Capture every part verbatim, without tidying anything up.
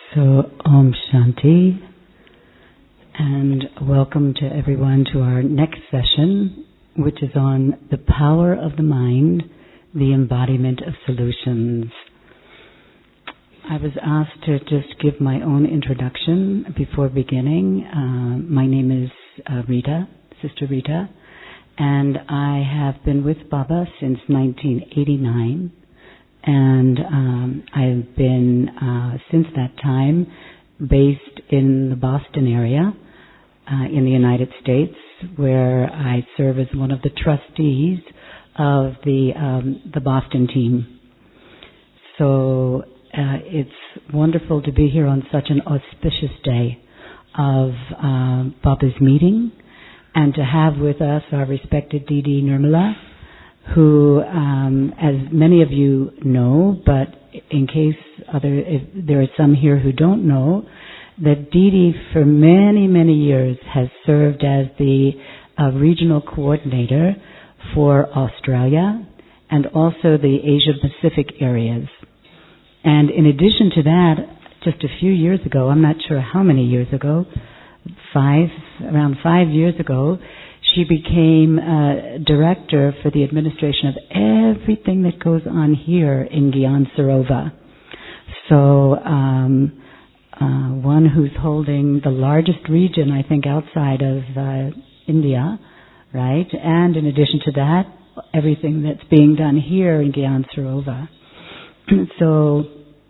So, Om Shanti, and welcome to everyone to our next session, which is on the power of the mind, the embodiment of solutions. I was asked to just give my own introduction before beginning. Uh, my name is uh, Rita, Sister Rita, and I have been with Baba since nineteen eighty-nine. And um, I've been, uh, since that time, based in the Boston area uh, in the United States, where I serve as one of the trustees of the um, the Boston team. So uh, it's wonderful to be here on such an auspicious day of uh, Baba's meeting, and to have with us our respected Didi Nirmala, who, um, as many of you know, but in case other, if there are some here who don't know, that Didi for many, many years has served as the uh, regional coordinator for Australia and also the Asia-Pacific areas. And in addition to that, just a few years ago, I'm not sure how many years ago, five, around five years ago, she became uh, director for the administration of everything that goes on here in Gyan Sarovar. So, um, uh, one who's holding the largest region, I think, outside of uh, India, right? And in addition to that, everything that's being done here in Gyan Sarovar. So,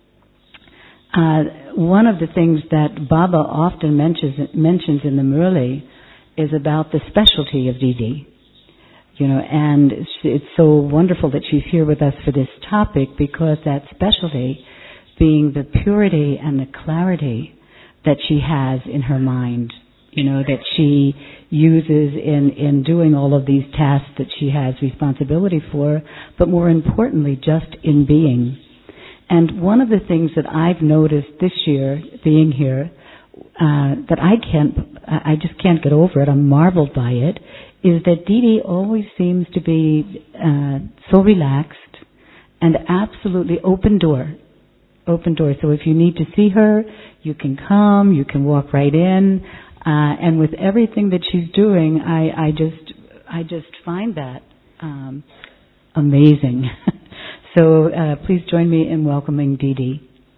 uh, one of the things that Baba often mentions, mentions in the Murli is about the specialty of Didi. You know, and it's, it's so wonderful that she's here with us for this topic, because that specialty being the purity and the clarity that she has in her mind, you know, that she uses in, in doing all of these tasks that she has responsibility for, but more importantly, just in being. And one of the things that I've noticed this year, being here, Uh, that I can't, I just can't get over it, I'm marveled by it, is that Didi always seems to be uh, so relaxed and absolutely open door, open door. So if you need to see her, you can come, you can walk right in, uh, and with everything that she's doing, I, I just, I just find that um, amazing. So uh, please join me in welcoming Didi.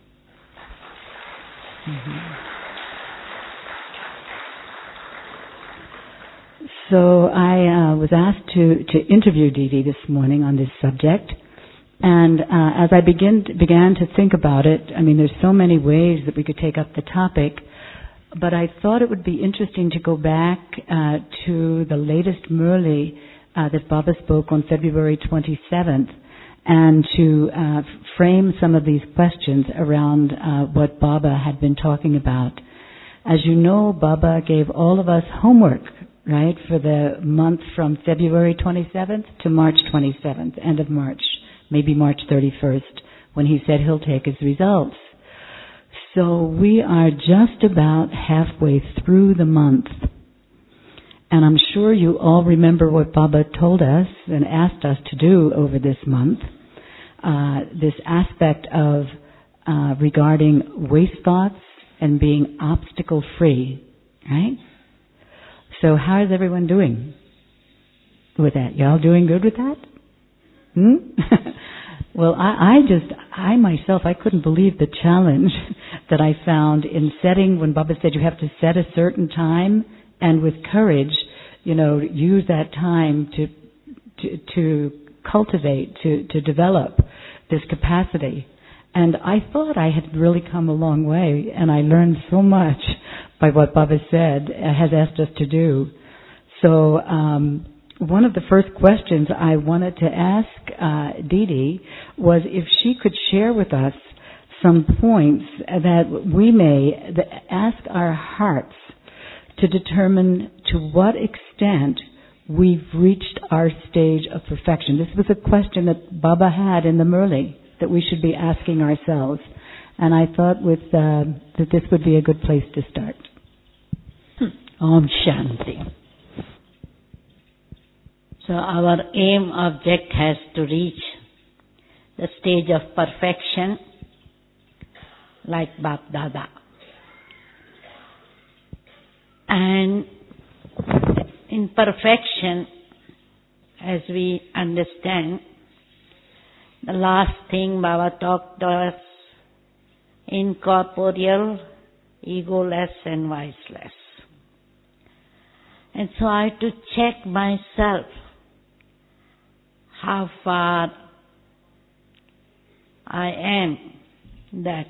Mm-hmm. So I uh, was asked to, to interview Didi this morning on this subject, and uh, as I begin, began to think about it, I mean, there's so many ways that we could take up the topic, but I thought it would be interesting to go back uh, to the latest Murli uh, that Baba spoke on February twenty-seventh, and to uh, frame some of these questions around uh, what Baba had been talking about. As you know, Baba gave all of us homework, right, for the month from February twenty-seventh to March twenty-seventh, end of March, maybe March thirty-first, when he said he'll take his results. So we are just about halfway through the month. And I'm sure you all remember what Baba told us and asked us to do over this month, uh, this aspect of uh, regarding waste thoughts and being obstacle-free, right? So how is everyone doing with that? Y'all doing good with that? Hmm? Well, I, I just, I myself, I couldn't believe the challenge that I found in setting, when Baba said you have to set a certain time, and with courage, you know, use that time to, to, to cultivate, to, to develop this capacity. And I thought I had really come a long way, and I learned so much by what Baba said, has asked us to do. So um, one of the first questions I wanted to ask uh, Didi was if she could share with us some points that we may that ask our hearts to determine to what extent we've reached our stage of perfection. This was a question that Baba had in the Murli that we should be asking ourselves. And I thought with uh, that this would be a good place to start. Om Shanti. So our aim object has to reach the stage of perfection like Bap Dada. And in perfection, as we understand, the last thing Baba talked to us, incorporeal, egoless and viceless. And so I had to check myself how far I am that.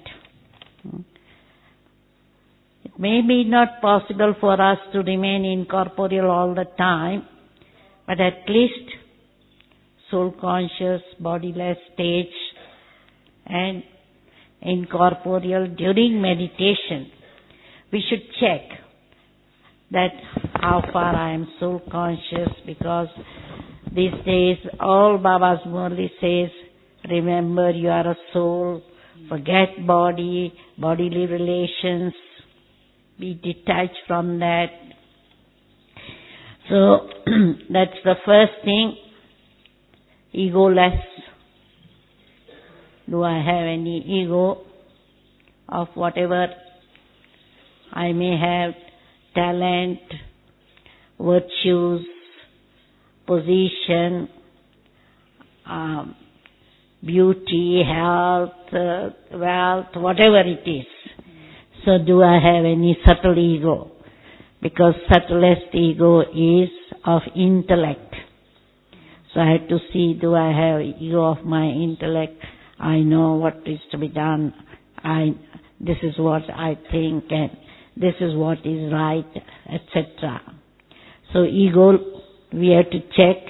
It may be not possible for us to remain incorporeal all the time, but at least soul conscious, bodiless stage and incorporeal during meditation. We should check that how far I am soul conscious, because these days all Baba's Murli says, remember you are a soul, forget body, bodily relations, be detached from that. So that's the first thing, egoless. Do I have any ego of whatever I may have, talent, virtues, position, um, beauty, health, uh, wealth, whatever it is. So do I have any subtle ego? Because subtlest ego is of intellect. So I have to see, do I have ego of my intellect? I know what is to be done. I, this is what I think, and this is what is right, et cetera. So ego, we have to check,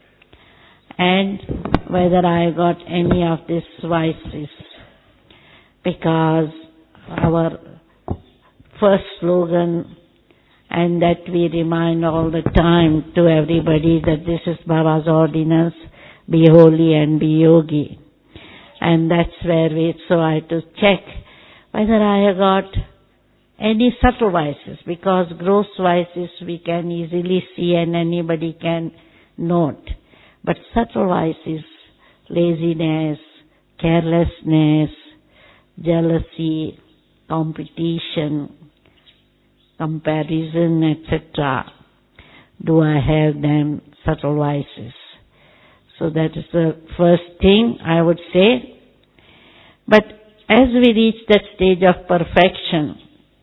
and whether I got any of these vices, because our first slogan, and that we remind all the time to everybody that this is Baba's ordinance, be holy and be yogi. And that's where we, so I had to check whether I have got any subtle vices, because gross vices we can easily see and anybody can note. But subtle vices, laziness, carelessness, jealousy, competition, comparison, et cetera. Do I have them, subtle vices? So that is the first thing I would say. But as we reach that stage of perfection,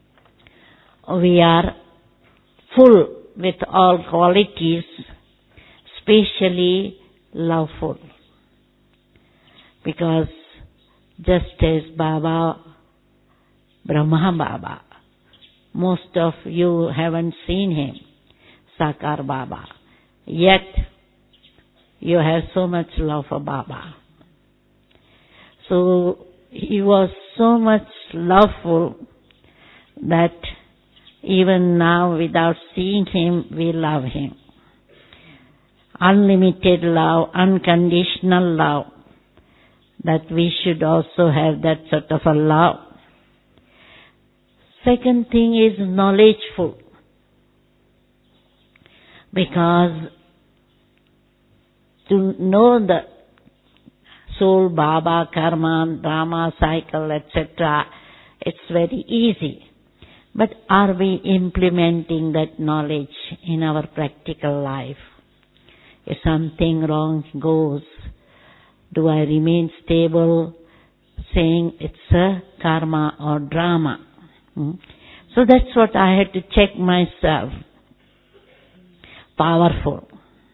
we are full with all qualities, especially loveful. Because just as Baba, Brahma Baba, most of you haven't seen him, Sakar Baba, yet you have so much love for Baba. So he was so much loveful that even now without seeing him, we love him. Unlimited love, unconditional love, that we should also have that sort of a love. Second thing is knowledgeful, because to know the soul, Baba, karma, drama, cycle, et cetera, it's very easy. But are we implementing that knowledge in our practical life? If something wrong goes, do I remain stable, saying it's a karma or drama? Hmm? So that's what I had to check myself. Powerful.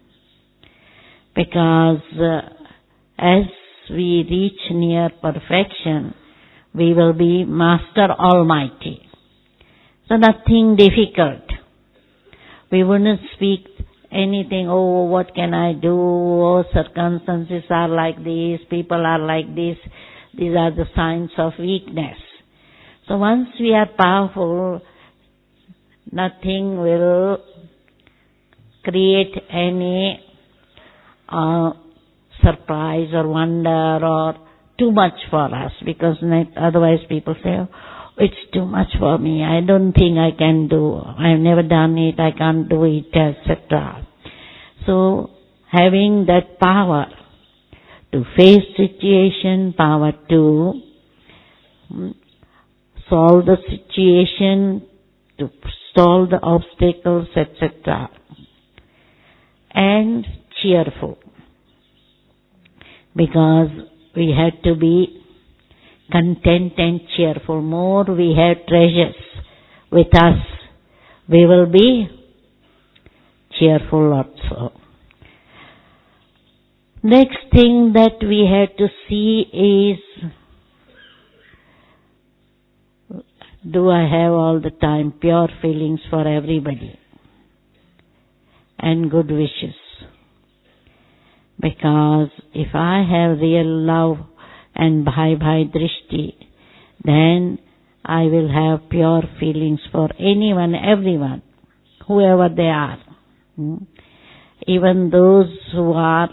Because uh, as we reach near perfection, we will be Master Almighty. So nothing difficult. We wouldn't speak anything, oh, what can I do? Oh, circumstances are like this, people are like this. These are the signs of weakness. So once we are powerful, nothing will create any uh, surprise or wonder or too much for us, because otherwise people say, oh, it's too much for me, I don't think I can do, I've never done it, I can't do it, et cetera. So having that power to face situation, power to solve the situation, to solve the obstacles, et cetera. And cheerful. Because we had to be content and cheerful. More we have treasures with us, we will be cheerful also. Next thing that we have to see is, do I have all the time pure feelings for everybody and good wishes? Because if I have real love and bhai bhai drishti, then I will have pure feelings for anyone, everyone, whoever they are. Hmm? Even those who are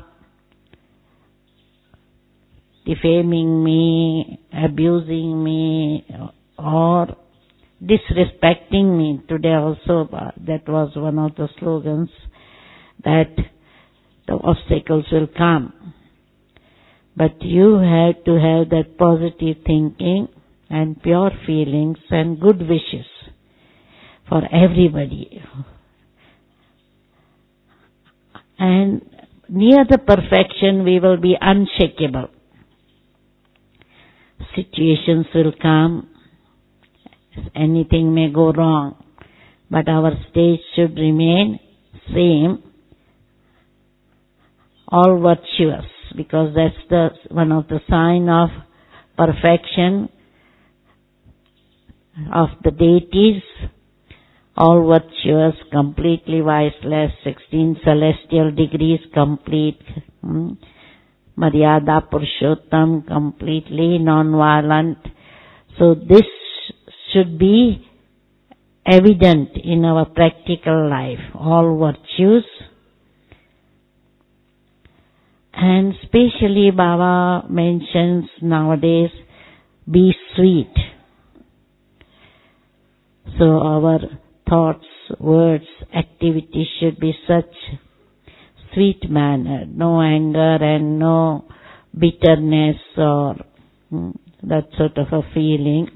defaming me, abusing me, or disrespecting me. Today also, uh, that was one of the slogans, that the obstacles will come. But you have to have that positive thinking and pure feelings and good wishes for everybody. And near the perfection we will be unshakable. Situations will come, anything may go wrong, but our state should remain same, all virtuous, because that's the one of the sign of perfection of the deities, all virtuous, completely viceless, sixteen celestial degrees complete, hmm? Maryada Purushottam, completely non-violent. So this should be evident in our practical life, all virtues. And especially Baba mentions nowadays, be sweet. So our thoughts, words, activities should be such sweet manner, no anger and no bitterness or hmm, that sort of a feeling.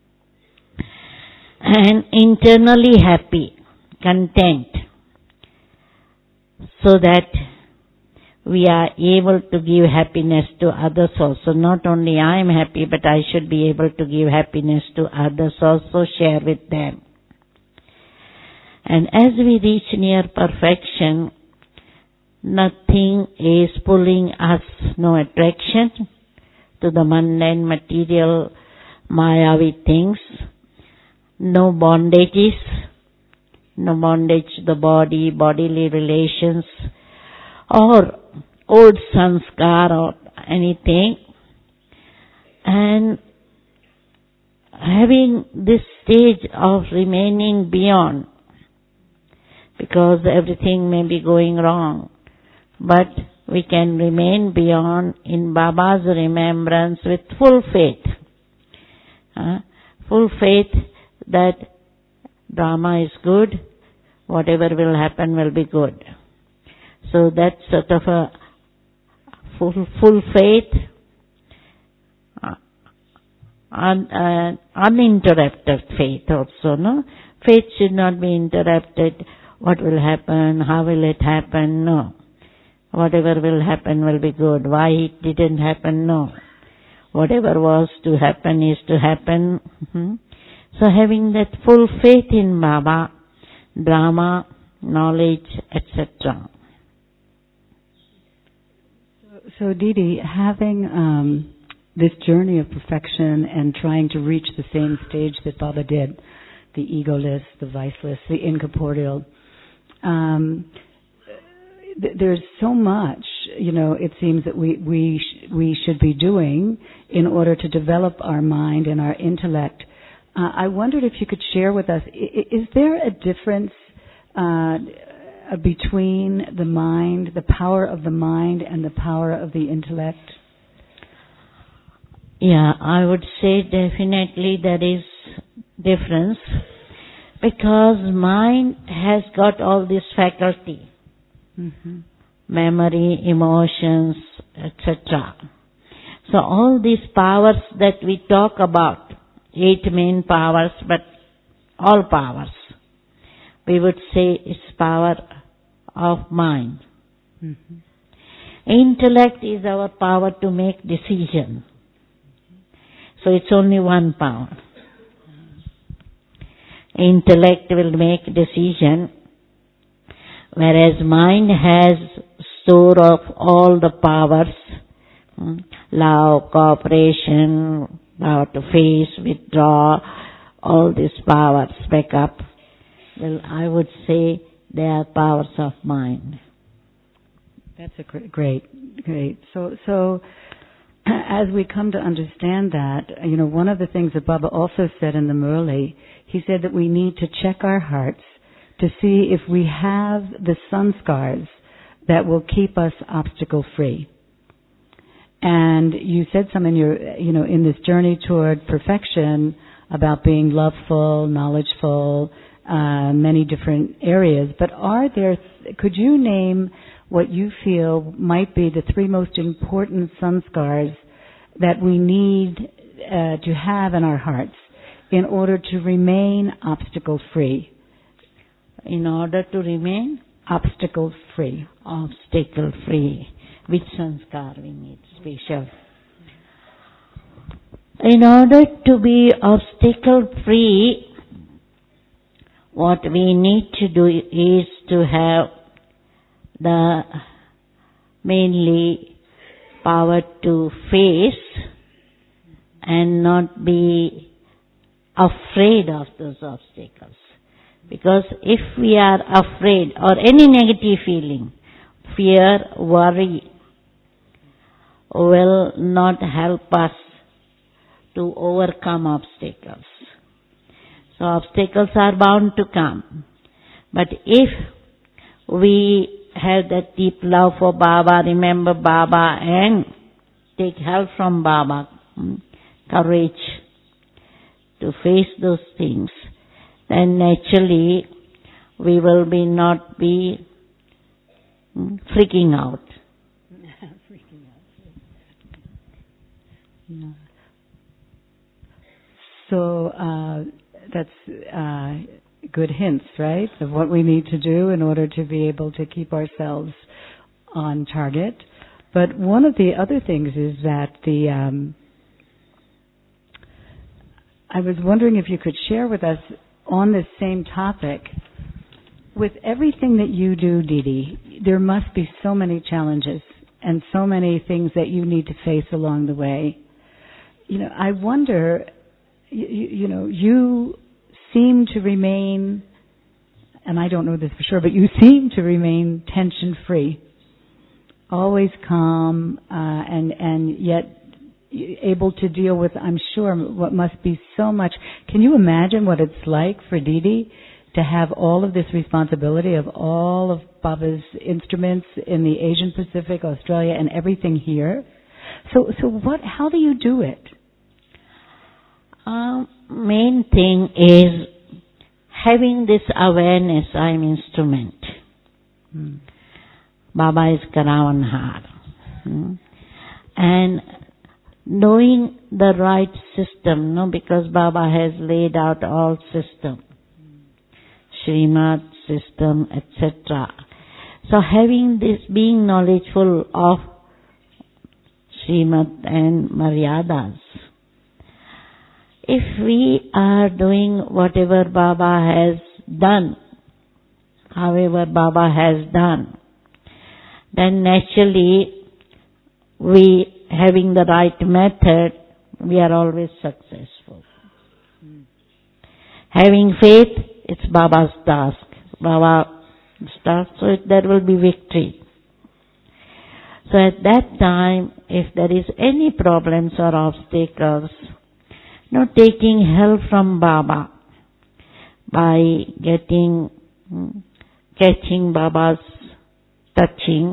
And internally happy, content, so that we are able to give happiness to others also. Not only I am happy, but I should be able to give happiness to others also, share with them. And as we reach near perfection, nothing is pulling us, no attraction to the mundane material Mayavi things, no bondages, no bondage to the body, bodily relations, or old sanskar or anything. And having this stage of remaining beyond, because everything may be going wrong, but we can remain beyond in Baba's remembrance with full faith. Uh, full faith that drama is good, whatever will happen will be good. So that's sort of a full, full faith, uh, un, uh, uninterrupted faith also, no? Faith should not be interrupted. What will happen? How will it happen? No. Whatever will happen will be good. Why it didn't happen? No. Whatever was to happen is to happen. Mm-hmm. So having that full faith in Baba, drama, knowledge, et cetera. So, so Didi, having um, this journey of perfection and trying to reach the same stage that Baba did, the egoless, the viceless, the incorporeal, um, th- there's so much, you know, it seems that we we sh- we should be doing in order to develop our mind and our intellect. Uh, I wondered if you could share with us, i- is there a difference uh, between the mind, the power of the mind and the power of the intellect? Yeah, I would say definitely there is difference, because mind has got all this faculty, mm-hmm. memory, emotions, et cetera. So all these powers that we talk about eight main powers, but all powers. We would say it's power of mind. Mm-hmm. Intellect is our power to make decision. So it's only one power. Intellect will make decision, whereas mind has store of all the powers, love, cooperation, power to face, withdraw, all these powers back up. Well, I would say they are powers of mind. That's a great, great, great. So, so as we come to understand that, you know, one of the things that Baba also said in the Murli, he said that we need to check our hearts to see if we have the sanskars that will keep us obstacle free. And you said some in your, you know, in this journey toward perfection about being loveful, knowledgeful, uh, many different areas. But are there, could you name what you feel might be the three most important sanskars that we need uh, to have in our hearts in order to remain obstacle free? In order to remain obstacle free. Obstacle free. Which sanskar we need special? In order to be obstacle free, what we need to do is to have the mainly power to face and not be afraid of those obstacles. Because if we are afraid or any negative feeling, fear, worry, will not help us to overcome obstacles. So obstacles are bound to come. But if we have that deep love for Baba, remember Baba and take help from Baba, courage to face those things, then naturally we will be not be freaking out. freaking out. No. So uh, that's uh, good hints, right, of what we need to do in order to be able to keep ourselves on target. But one of the other things is that the um, I was wondering if you could share with us on this same topic, with everything that you do, Didi, there must be so many challenges and so many things that you need to face along the way. You know, I wonder, you, you know, you seem to remain, and I don't know this for sure, but you seem to remain tension-free, always calm, uh, and and yet able to deal with, I'm sure, what must be so much. Can you imagine what it's like for Didi to have all of this responsibility of all of Baba's instruments in the Asian Pacific, Australia, and everything here? So, so what? How do you do it? Um, main thing is having this awareness. I'm instrument. Hmm. Baba is Karavanhar, hmm. and knowing the right system, no, because Baba has laid out all system, Srimad system, et cetera. So having this, being knowledgeful of Srimad and Maryadas, if we are doing whatever Baba has done, however Baba has done, then naturally we, having the right method, we are always successful. Mm. Having faith, it's Baba's task. Baba's task, so it, there will be victory. So at that time, if there is any problems or obstacles, no, taking help from Baba by getting, catching Baba's touching,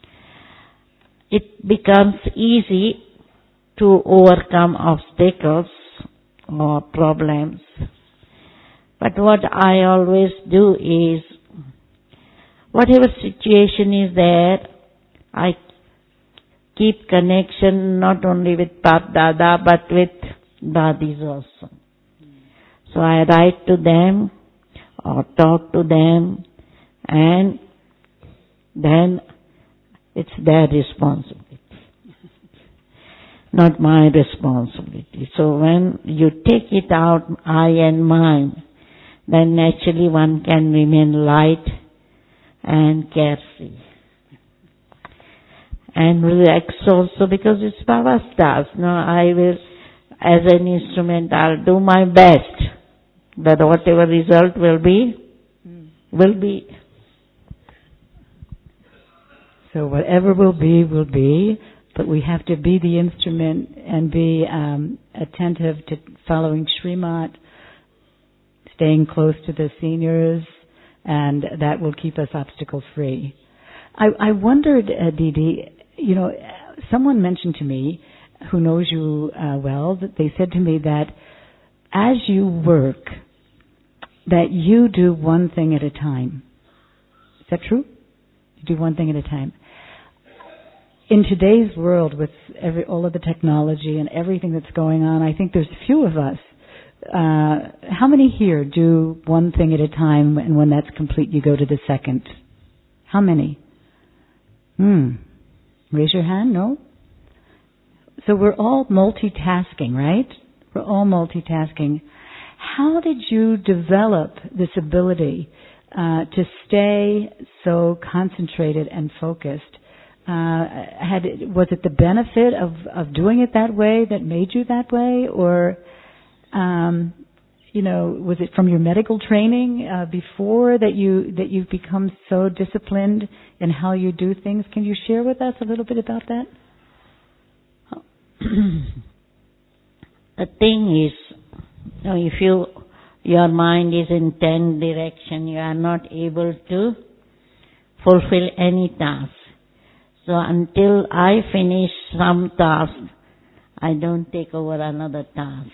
it becomes easy to overcome obstacles or problems. But what I always do is, whatever situation is there, I keep connection not only with Pap Dada but with Dadis also. So I write to them or talk to them, and then it's their responsibility, not my responsibility. So when you take it out, I and mine, then naturally one can remain light and carefree. And relax also, because it's Baba's task. No, I will, as an instrument, I'll do my best. But whatever result will be, will be. So whatever will be, will be. But we have to be the instrument and be um, attentive to following Srimad, staying close to the seniors, and that will keep us obstacle free. I, I wondered, uh, Didi, you know, someone mentioned to me, who knows you uh, well, that they said to me that as you work, that you do one thing at a time. Is that true? You do one thing at a time. In today's world, with every, all of the technology and everything that's going on, I think there's few of us. Uh, how many here do one thing at a time, and when that's complete, you go to the second? How many? Hmm. Raise your hand, no? So we're all multitasking, right? We're all multitasking. How did you develop this ability uh, to stay so concentrated and focused? Uh, had was it the benefit of, of doing it that way that made you that way, or um, you know, was it from your medical training uh, before that you that you've become so disciplined in how you do things? Can you share with us a little bit about that? The thing is, you know, if you your mind is in ten direction, you are not able to fulfill any task. So until I finish some task, I don't take over another task.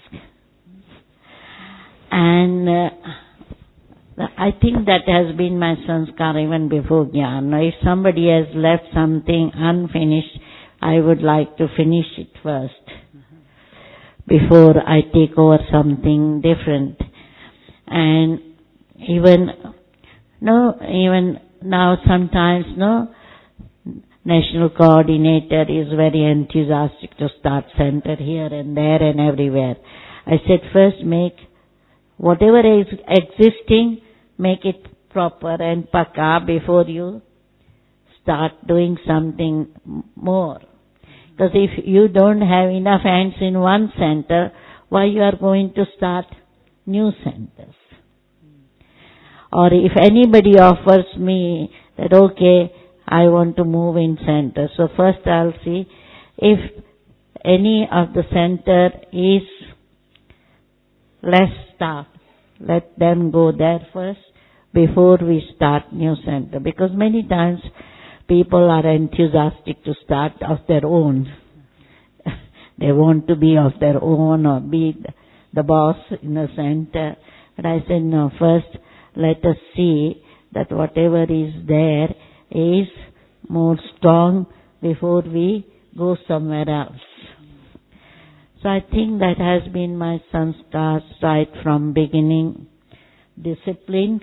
And uh, I think that has been my sanskar even before Jnana. If somebody has left something unfinished, I would like to finish it first before I take over something different. And even, no, even now sometimes, no, national coordinator is very enthusiastic to start center here and there and everywhere. I said, first make whatever is existing, make it proper and pakka before you start doing something more. Because if you don't have enough hands in one center, why you are going to start new centers? Or if anybody offers me that, okay, I want to move in center, so first I'll see if any of the center is less staff, let them go there first before we start new center. Because many times people are enthusiastic to start of their own. They want to be of their own or be the boss in the center. But I said, no, first let us see that whatever is there is more strong before we go somewhere else. So I think that has been my sanskar right from beginning. Discipline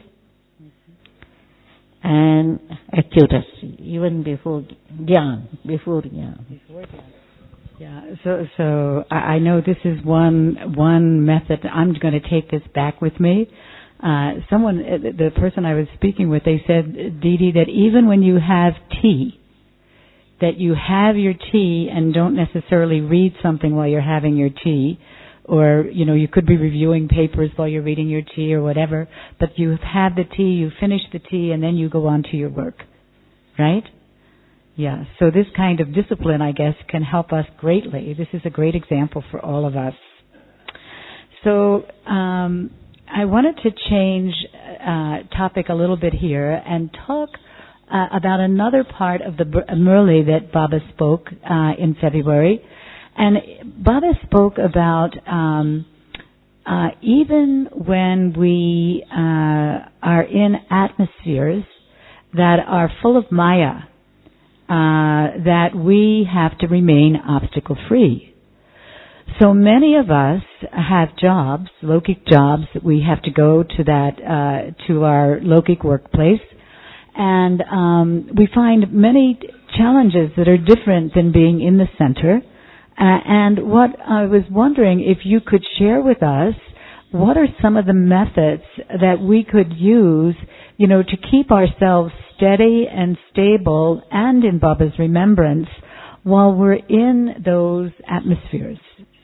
and accuracy, even before Gyan, before Gyan. Before Gyan. Yeah, so so I know this is one one method. I'm going to take this back with me. Uh, someone, the person I was speaking with, they said, Didi, that even when you have tea, that you have your tea and don't necessarily read something while you're having your tea, or, you know, you could be reviewing papers while you're reading your tea or whatever, but you've had the tea, you finish the tea, and then you go on to your work. Right? Yeah, so this kind of discipline, I guess, can help us greatly. This is a great example for all of us. So, um, I wanted to change uh, topic a little bit here and talk uh, about another part of the Murli that Baba spoke uh, in February. And Baba spoke about um, uh, even when we uh, are in atmospheres that are full of Maya, uh, that we have to remain obstacle-free. so many of us have jobs, Lokik jobs, that we have to go to that, uh, to our Lokik workplace, and um, we find many challenges that are different than being in the center. Uh, and what I was wondering if you could share with us, what are some of the methods that we could use, you know, to keep ourselves steady and stable and in Baba's remembrance while we're in those atmospheres?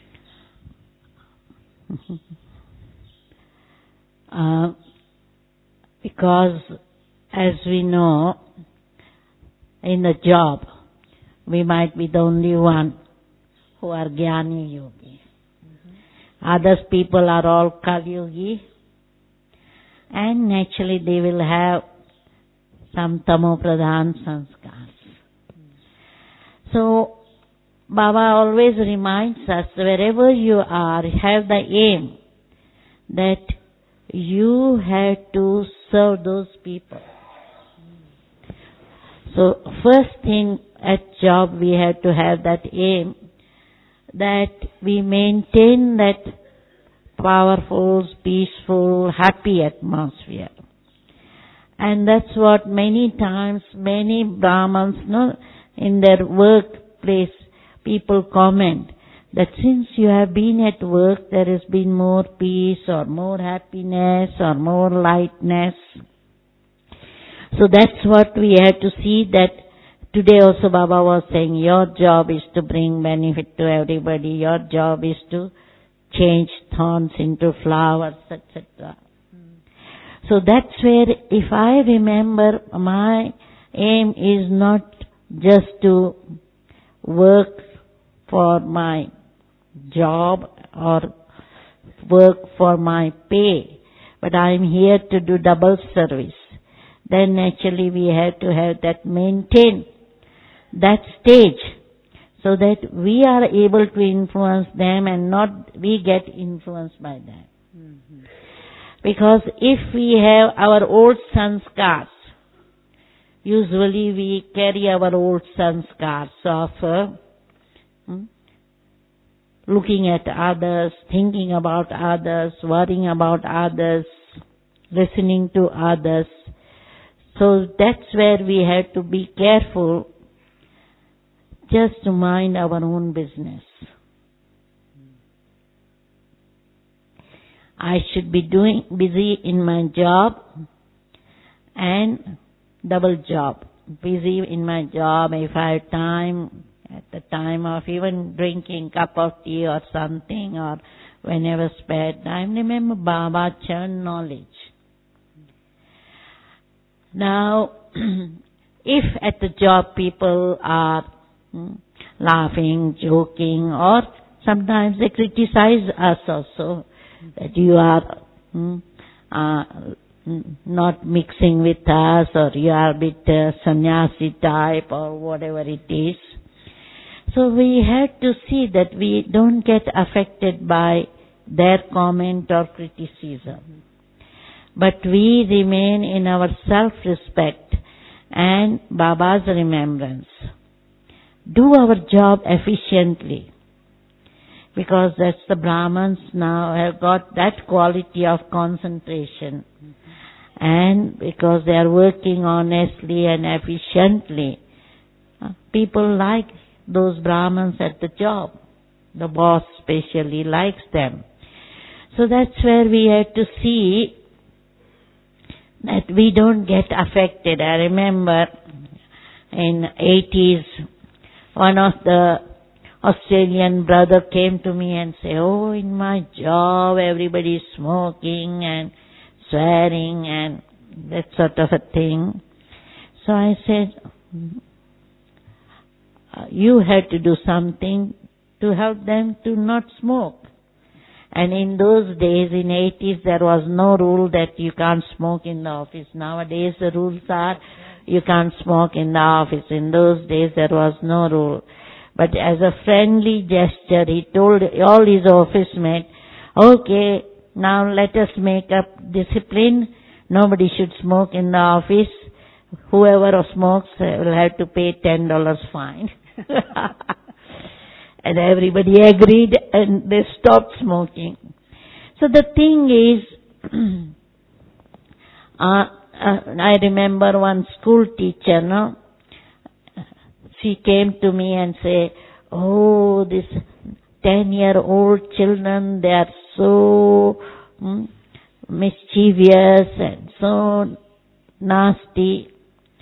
Uh, because as we know, in the job, we might be the only one who are Jnani Yogi. Mm-hmm. Other people are all Kali Yogi, and naturally they will have some Tamo Pradhan sanskars. Mm-hmm. So, Baba always reminds us, wherever you are, have the aim that you have to serve those people. So, first thing at job we have to have that aim, that we maintain that powerful, peaceful, happy atmosphere. And that's what many times, many Brahmins, no, in their workplace, people comment that since you have been at work, there has been more peace or more happiness or more lightness. So that's what we have to see, that today also Baba was saying, your job is to bring benefit to everybody, your job is to change thorns into flowers, et cetera. Mm. So that's where, if I remember, my aim is not just to work for my job or work for my pay, but I'm here to do double service. Then naturally we have to have that, maintain that stage so that we are able to influence them and not we get influenced by them. Mm-hmm. Because if we have our old sanskars, usually we carry our old sanskars of uh, hmm, looking at others, thinking about others, worrying about others, listening to others. So that's where we have to be careful just to mind our own business. I should be doing busy in my job and double job. Busy in my job, if I have time, at the time of even drinking cup of tea or something, or whenever spare time, remember Baba churn knowledge. Now, if at the job people are hmm, laughing, joking, or sometimes they criticize us also, that you are hmm, uh, not mixing with us, or you are a bit uh, sannyasi type, or whatever it is. So we have to see that we don't get affected by their comment or criticism. But we remain in our self-respect and Baba's remembrance. Do our job efficiently, because that's the Brahmins now have got that quality of concentration. Mm-hmm. And because they are working honestly and efficiently, people like those Brahmins at the job. The boss especially likes them. So that's where we have to see that we don't get affected. I remember in eighties, one of the Australian brother came to me and said, oh, in my job everybody is smoking and swearing and that sort of a thing. So I said, you had to do something to help them to not smoke. And in those days, in eighties, there was no rule that you can't smoke in the office. Nowadays, the rules are you can't smoke in the office. In those days, there was no rule. But as a friendly gesture, he told all his office mates, okay, now let us make up discipline. Nobody should smoke in the office. Whoever smokes will have to pay ten dollars fine. And everybody agreed and they stopped smoking. So the thing is, uh, uh, I remember one school teacher, no? She came to me and said, oh, this ten-year-old children, they are so hmm, mischievous and so nasty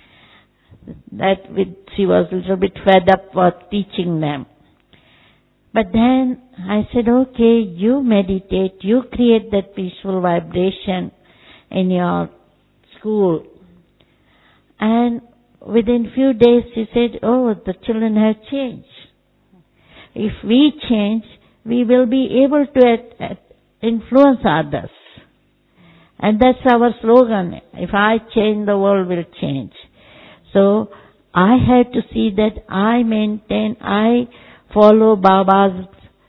that with, she was a little bit fed up for teaching them. But then I said, okay, you meditate, you create that peaceful vibration in your school. And within few days she said, oh, the children have changed. If we change, we will be able to at, at influence others. And that's our slogan. If I change, the world will change. So I had to see that I maintain, I follow Baba's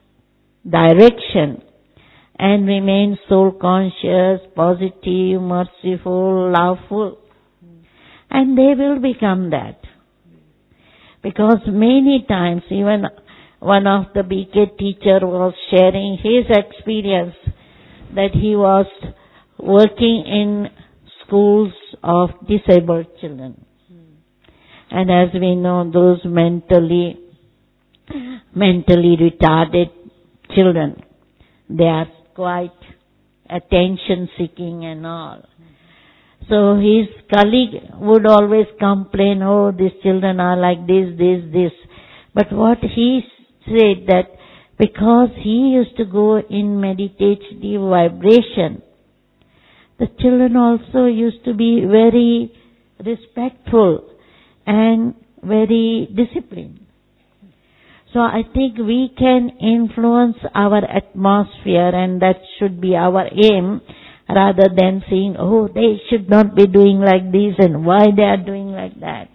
direction and remain soul conscious, positive, merciful, loveful. And they will become that. Because many times, even one of the B K teacher was sharing his experience that he was working in schools of disabled children. And as we know, those mentally mentally retarded children, they are quite attention-seeking and all. So his colleague would always complain, oh, these children are like this, this, this. But what he said that because he used to go in meditative vibration, the children also used to be very respectful and very disciplined. So I think we can influence our atmosphere, and that should be our aim, rather than saying, oh, they should not be doing like this and why they are doing like that.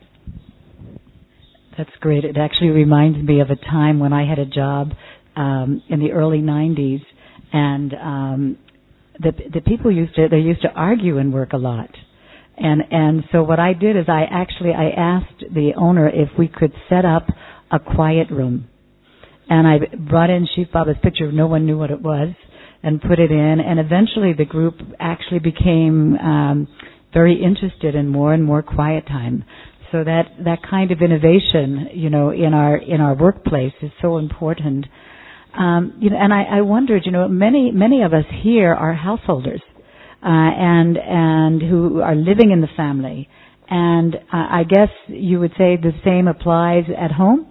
That's great. It actually reminds me of a time when I had a job um, in the early nineties, and um, the the people used to they used to argue and work a lot. And and so what I did is I actually I asked the owner if we could set up a quiet room. And I brought in Shiv Baba's picture, no one knew what it was, and put it in, and eventually the group actually became um, very interested in more and more quiet time. So that, that kind of innovation, you know, in our in our workplace is so important. Um, you know, and I, I wondered, you know, many many of us here are householders, uh, and and who are living in the family, and uh, I guess you would say the same applies at home.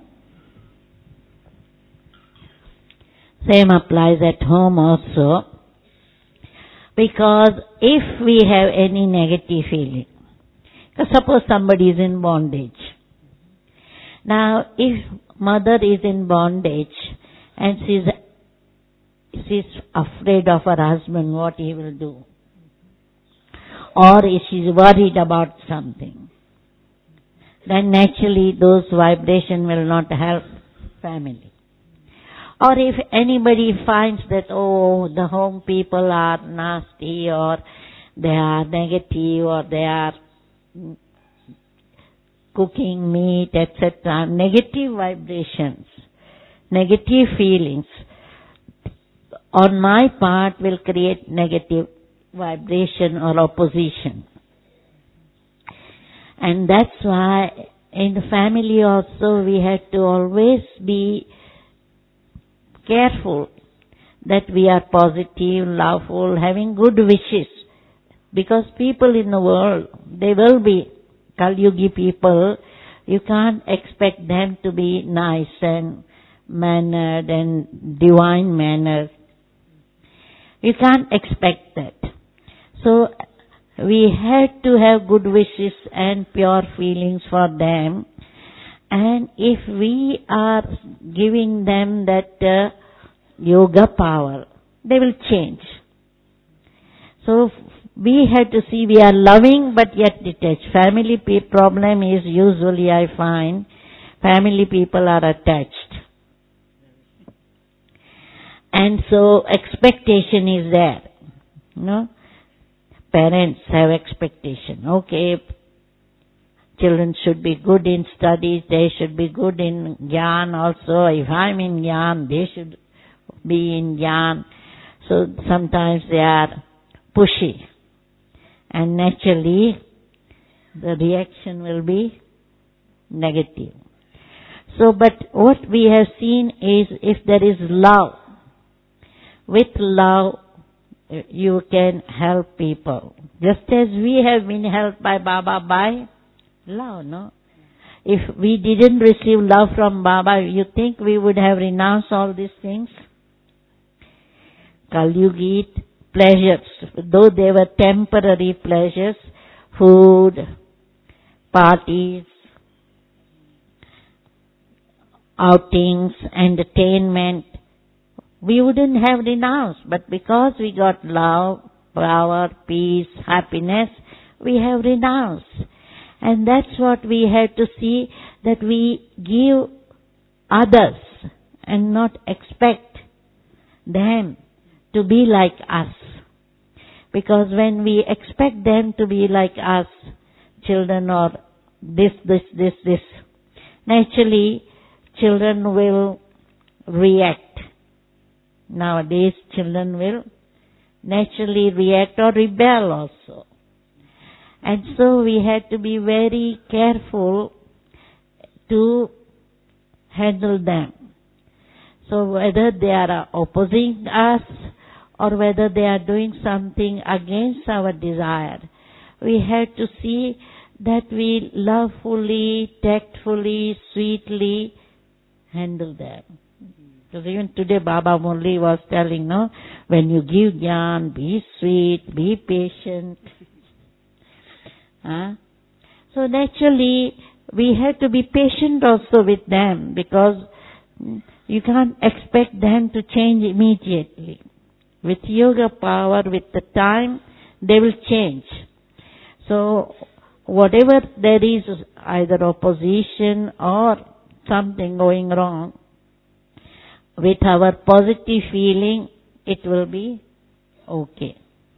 Same applies at home also, because if we have any negative feeling, suppose somebody is in bondage. Now, if mother is in bondage and she's she's afraid of her husband, what he will do, or if she's worried about something, then naturally those vibrations will not help family. Or if anybody finds that, oh, the home people are nasty, or they are negative, or they are cooking meat, et cetera, negative vibrations, negative feelings, on my part will create negative vibration or opposition. And that's why in the family also we had to always be careful that we are positive, loveful, having good wishes. Because people in the world, they will be Kal-yugi people. You can't expect them to be nice and mannered and divine manners. You can't expect that. So we had to have good wishes and pure feelings for them. And if we are giving them that uh, yoga power, they will change. So we had to see we are loving but yet detached. Family pe- problem is usually, I find, family people are attached. And so expectation is there. You know? Parents have expectation. Okay, children should be good in studies, they should be good in Gyan also. If I'm in Gyan, they should be in Gyan. So sometimes they are pushy. And naturally, the reaction will be negative. So, but what we have seen is if there is love, with love, you can help people. Just as we have been helped by Baba by love, no? If we didn't receive love from Baba, you think we would have renounced all these things? Kalyugit pleasures, though they were temporary pleasures, food, parties, outings, entertainment, we wouldn't have renounced. But because we got love, power, peace, happiness, we have renounced. And that's what we have to see, that we give others and not expect them to be like us. Because when we expect them to be like us, children or this, this, this, this, naturally children will react. Nowadays children will naturally react or rebel also. And so we had to be very careful to handle them. So whether they are opposing us or whether they are doing something against our desire, we have to see that we lovefully, tactfully, sweetly handle them. Because even today Baba Murli was telling, no, when you give Gyan, be sweet, be patient. Huh? So naturally, we have to be patient also with them, because you can't expect them to change immediately. With yoga power, with the time, they will change. So whatever there is, either opposition or something going wrong, with our positive feeling, it will be okay.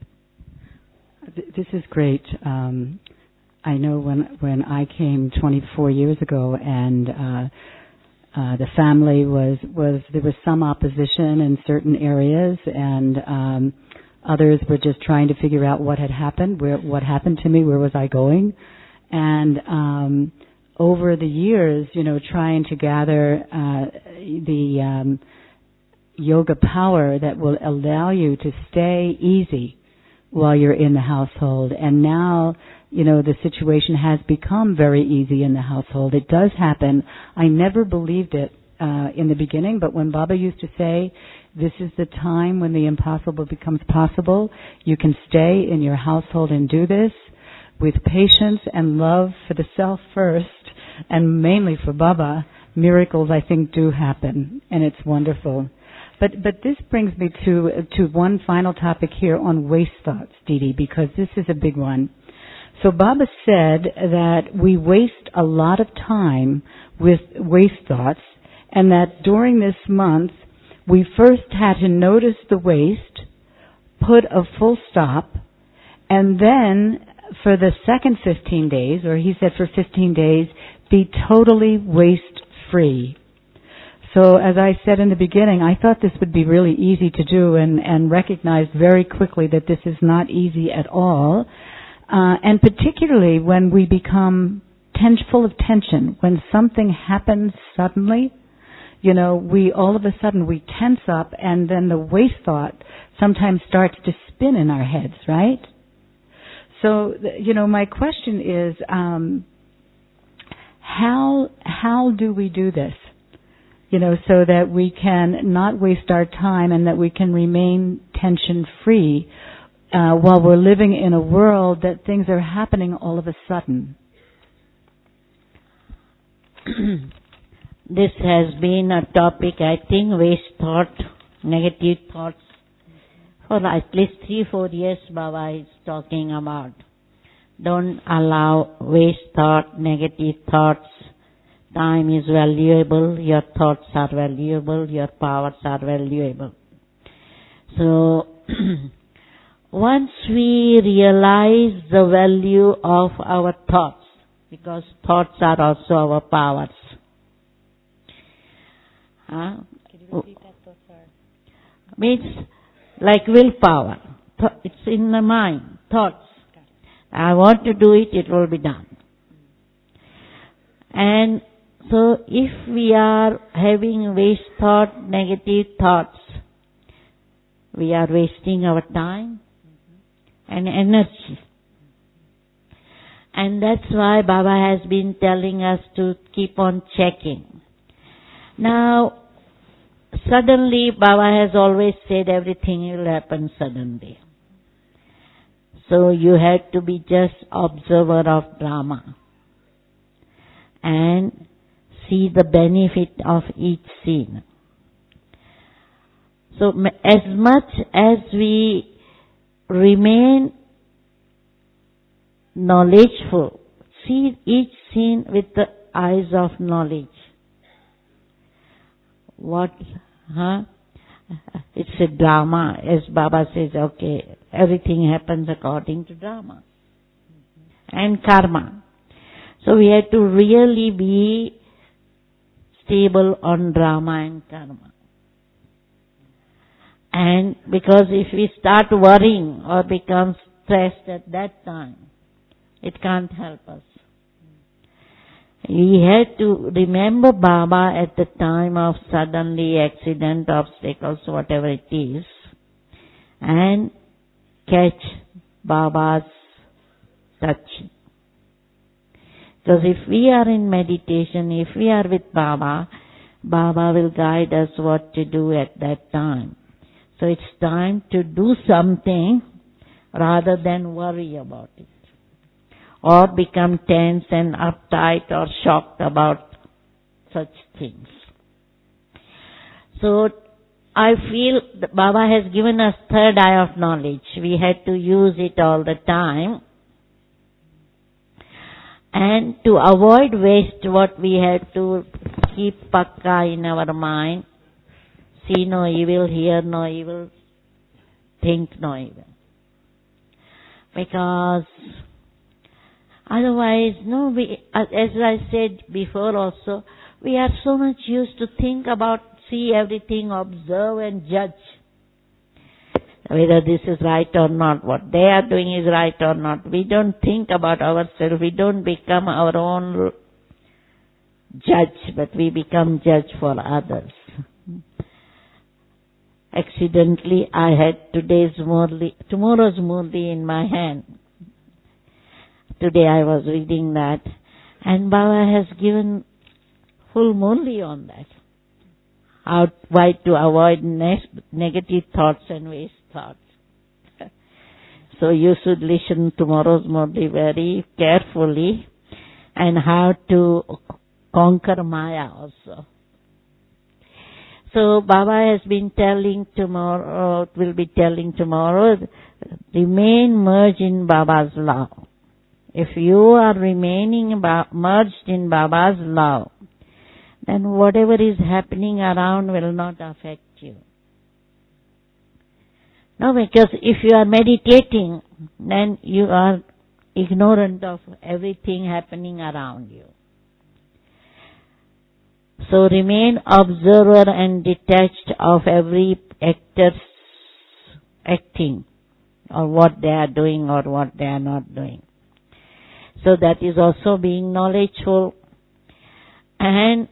This is great. Um, I know when when I came twenty-four years ago, and uh, uh, the family was was there was some opposition in certain areas, and um, others were just trying to figure out what had happened, where what happened to me, where was I going, and um, over the years, you know, trying to gather uh, the um, yoga power that will allow you to stay easy while you're in the household. And now, you know, the situation has become very easy in the household. It does happen. I never believed it uh, in the beginning, but when Baba used to say, this is the time when the impossible becomes possible, you can stay in your household and do this with patience and love for the self first, and mainly for Baba, miracles, I think, do happen, and it's wonderful. But but this brings me to to one final topic here on waste thoughts, Didi, because this is a big one. So Baba said that we waste a lot of time with waste thoughts, and that during this month we first had to notice the waste, put a full stop, and then for the second fifteen days, or he said for fifteen days, be totally waste-free. So as I said in the beginning, I thought this would be really easy to do, and, and recognized very quickly that this is not easy at all. Uh, and particularly when we become ten- full of tension, when something happens suddenly, you know, we all of a sudden we tense up, and then the waste thought sometimes starts to spin in our heads, right? So, you know, my question is, um, how how do we do this? You know, so that we can not waste our time and that we can remain tension-free uh, while we're living in a world that things are happening all of a sudden. This has been a topic, I think, waste thought, negative thoughts. For at least three, four years, Baba is talking about. Don't allow waste thought, negative thoughts. Time is valuable, your thoughts are valuable, your powers are valuable. So, once we realize the value of our thoughts, because thoughts are also our powers. Huh? Can you repeat that? Thoughts are? Means like willpower. Th- It's in the mind, thoughts. I want to do it, it will be done. And so if we are having waste thought, negative thoughts, we are wasting our time and energy. And that's why Baba has been telling us to keep on checking. Now, suddenly, Baba has always said everything will happen suddenly. So you have to be just observer of drama and see the benefit of each scene. So as much as we remain knowledgeful, see each scene with the eyes of knowledge. What, huh? It's a drama, as Baba says, okay, everything happens according to drama and karma. So we have to really be stable on drama and karma. And because if we start worrying or become stressed at that time, it can't help us. We had to remember Baba at the time of suddenly accident, obstacles, whatever it is, and catch Baba's touch. Because if we are in meditation, if we are with Baba, Baba will guide us what to do at that time. So it's time to do something rather than worry about it, or become tense and uptight or shocked about such things. So I feel that Baba has given us third eye of knowledge. We had to use it all the time. And to avoid waste, what we have to keep pakka in our mind. See no evil, hear no evil, think no evil. Because otherwise, no, we, as I said before also, we are so much used to think about, see everything, observe and judge. Whether this is right or not, what they are doing is right or not. We don't think about ourselves, we don't become our own judge, but we become judge for others. Accidentally, I had today's Murli, tomorrow's Murli in my hand. Today I was reading that, and Baba has given full Murli on that. How, why to avoid ne- negative thoughts and waste thoughts. So you should listen tomorrow's Murli very carefully, and how to conquer Maya also. So Baba has been telling tomorrow, will be telling tomorrow, remain merged in Baba's love. If you are remaining ba- merged in Baba's love, then whatever is happening around will not affect you. No, because if you are meditating, then you are ignorant of everything happening around you. So remain observer and detached of every actor's acting, or what they are doing or what they are not doing. So that is also being knowledgeful. And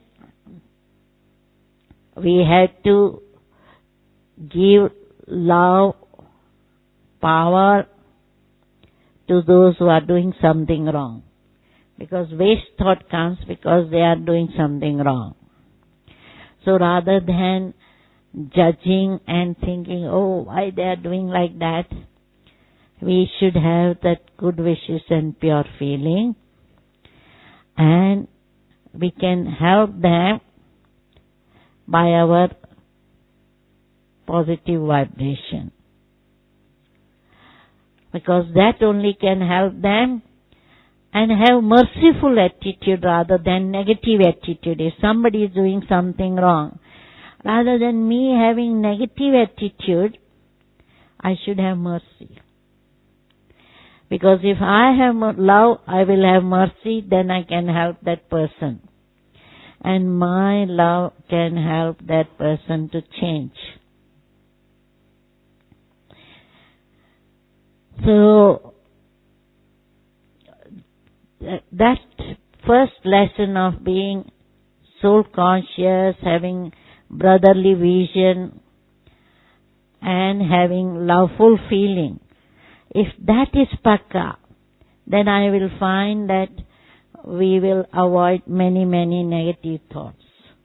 we had to give love, power to those who are doing something wrong. Because waste thought comes because they are doing something wrong. So rather than judging and thinking, oh, why they are doing like that, we should have that good wishes and pure feeling, and we can help them by our positive vibration. Because that only can help them, and have merciful attitude rather than negative attitude. If somebody is doing something wrong, rather than me having negative attitude, I should have mercy. Because if I have love, I will have mercy, then I can help that person. And my love can help that person to change. So, that first lesson of being soul conscious, having brotherly vision, and having loveful feeling, if that is pakka, then I will find that we will avoid many, many negative thoughts.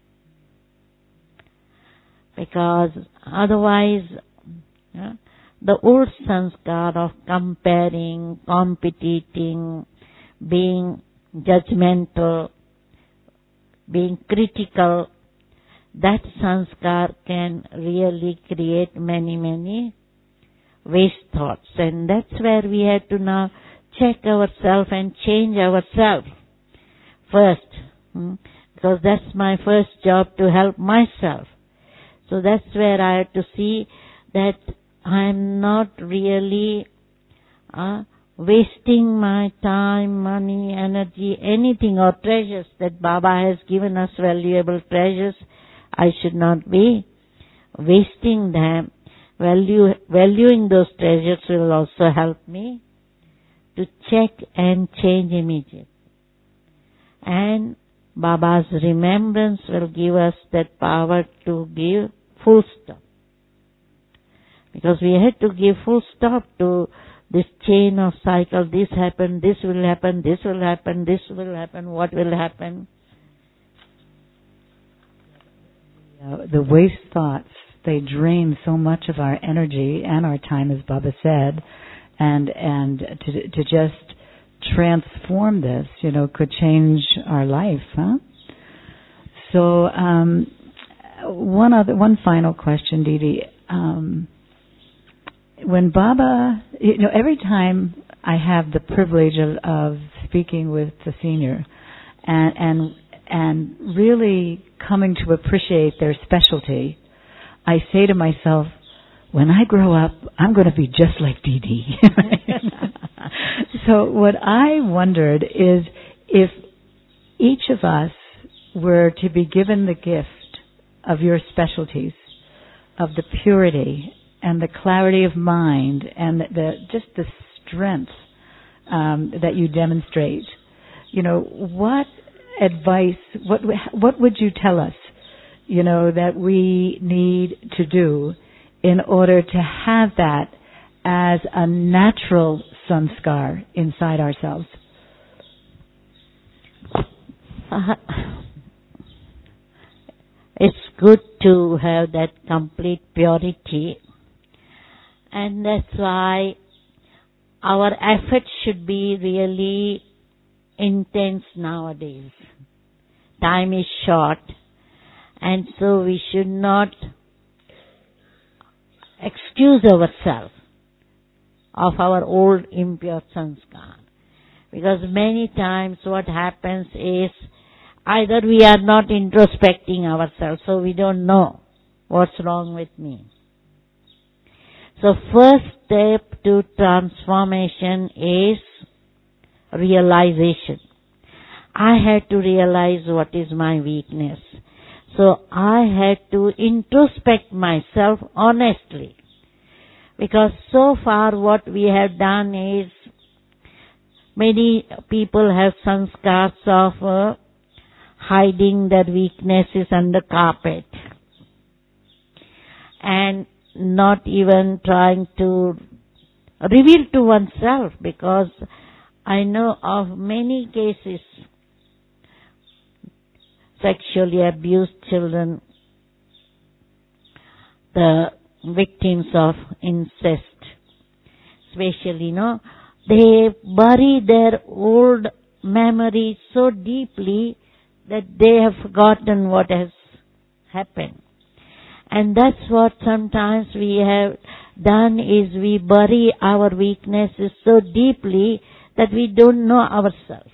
Because otherwise, yeah, the old sanskar of comparing, competing, being judgmental, being critical, that sanskar can really create many, many waste thoughts. And that's where we have to now check ourselves and change ourselves first. Hmm? Because that's my first job, to help myself. So that's where I have to see that I'm not really uh, wasting my time, money, energy, anything or treasures that Baba has given us, valuable treasures. I should not be wasting them. Value, valuing those treasures will also help me to check and change immediately. And Baba's remembrance will give us that power to give full stop. Because we had to give full stop to this chain of cycle. This happened, this will happen, this will happen, this will happen, what will happen. Uh, the waste thoughts, they drain so much of our energy and our time, as Baba said, and and to to just transform this, you know, could change our life, huh? So, um, one other, one final question, Didi. Um, when Baba, you know, every time I have the privilege of, of speaking with the senior, and and and really coming to appreciate their specialty, I say to myself, when I grow up, I'm going to be just like Didi. So what I wondered is, if each of us were to be given the gift of your specialties, of the purity and the clarity of mind and the, the just the strength um, that you demonstrate, you know, what advice, what what would you tell us, you know, that we need to do in order to have that as a natural sanskar inside ourselves? Uh, it's good to have that complete purity, and that's why our efforts should be really intense nowadays. Time is short, and so we should not excuse ourselves of our old impure sanskar. Because many times what happens is, either we are not introspecting ourselves, so we don't know what's wrong with me. So first step to transformation is realization. I had to realize what is my weakness. So I had to introspect myself honestly. Because so far what we have done is, many people have sanskars of uh, hiding their weaknesses under carpet and not even trying to reveal to oneself, because I know of many cases, sexually abused children, the victims of incest, especially, you know, they bury their old memories so deeply that they have forgotten what has happened. And that's what sometimes we have done, is we bury our weaknesses so deeply that we don't know ourselves.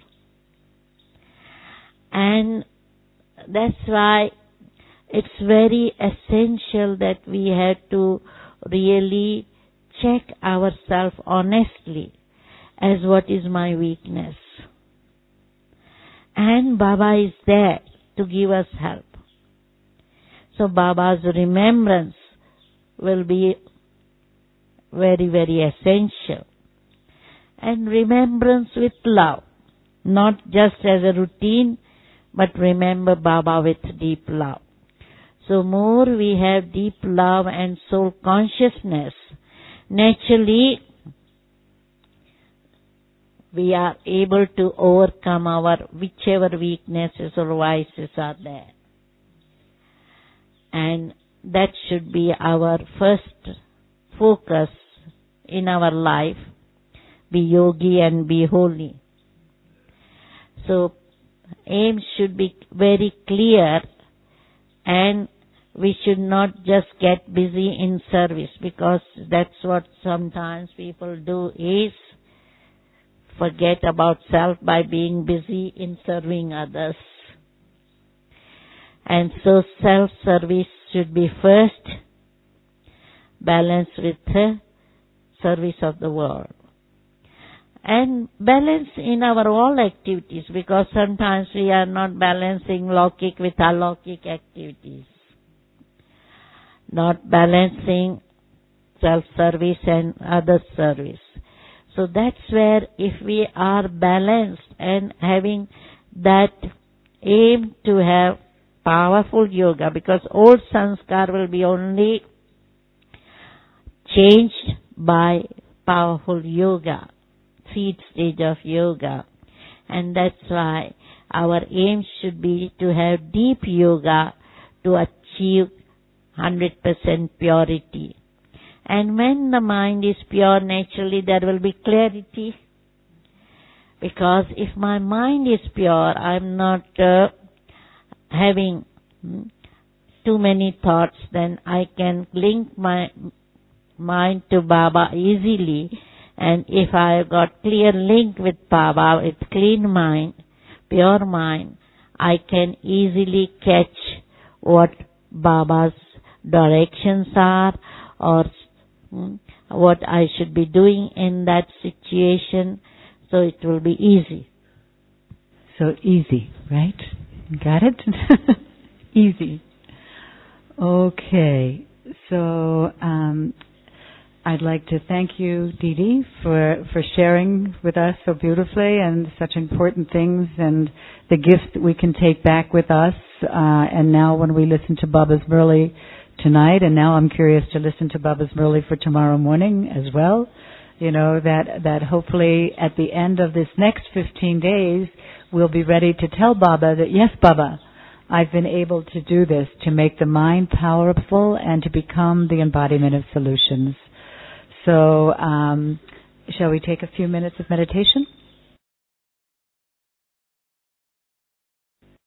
And that's why it's very essential that we have to really check ourselves honestly as what is my weakness. And Baba is there to give us help. So Baba's remembrance will be very, very essential. And remembrance with love, not just as a routine, but remember Baba with deep love. So more we have deep love and soul consciousness, naturally we are able to overcome our whichever weaknesses or vices are there. And that should be our first focus in our life. Be yogi and be holy. So aim should be very clear, and we should not just get busy in service, because that's what sometimes people do, is forget about self by being busy in serving others. And so self-service should be first, balanced with the service of the world. And balance in our all activities, because sometimes we are not balancing Lokik with Alokik activities. Not balancing self-service and other service. So that's where if we are balanced and having that aim to have powerful yoga, because old sanskar will be only changed by powerful yoga, seed stage of yoga. And that's why our aim should be to have deep yoga to achieve one hundred percent purity. And when the mind is pure, naturally there will be clarity. Because if my mind is pure, I'm not uh, having hmm, too many thoughts, then I can link my mind to Baba easily. And if I have got clear link with Baba, with clean mind, pure mind, I can easily catch what Baba's directions are, or hmm, what I should be doing in that situation. So it will be easy. So easy, right? Got it? Easy. Okay. So um, I'd like to thank you, Didi, for, for sharing with us so beautifully and such important things and the gifts that we can take back with us. Uh, and now when we listen to Baba's Murli tonight, and now I'm curious to listen to Baba's Murli for tomorrow morning as well, you know, that, that hopefully at the end of this next fifteen days, we'll be ready to tell Baba that, yes, Baba, I've been able to do this, to make the mind powerful and to become the embodiment of solutions. So, um, shall we take a few minutes of meditation?